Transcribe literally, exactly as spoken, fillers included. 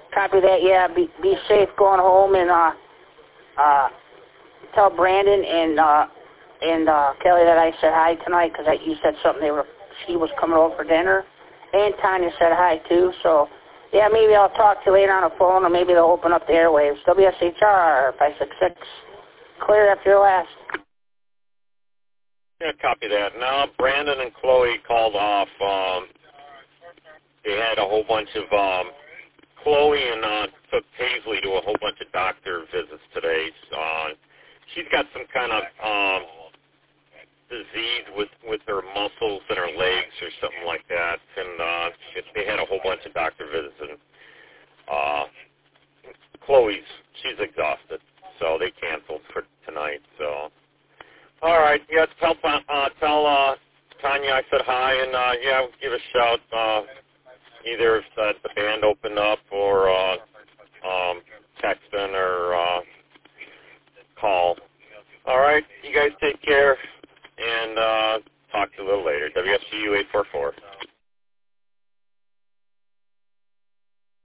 Copy that. Yeah, be be safe going home, and uh, uh, tell Brandon and uh, and uh, Kelly that I said hi tonight because you said something. They were she was coming over for dinner, and Tanya said hi too. So yeah, maybe I'll talk to you later on the phone, or maybe they'll open up the airwaves. W S H R five six six. Clear after your last. Yeah, copy that. Now Brandon and Chloe called off. Um, they had a whole bunch of. Um, Chloe and uh, took Paisley to a whole bunch of doctor visits today. Uh, she's got some kind of um, disease with, with her muscles and her legs or something like that. And uh, they had a whole bunch of doctor visits. And uh, Chloe's, she's exhausted, so they canceled for tonight. So, all right, yeah, tell uh, tell uh, Tanya I said hi, and uh, yeah, give a shout. Uh, Either if uh, the band opened up or uh, um, texting or uh, call. All right, you guys take care, and uh, talk to you a little later. W S G U eight four four.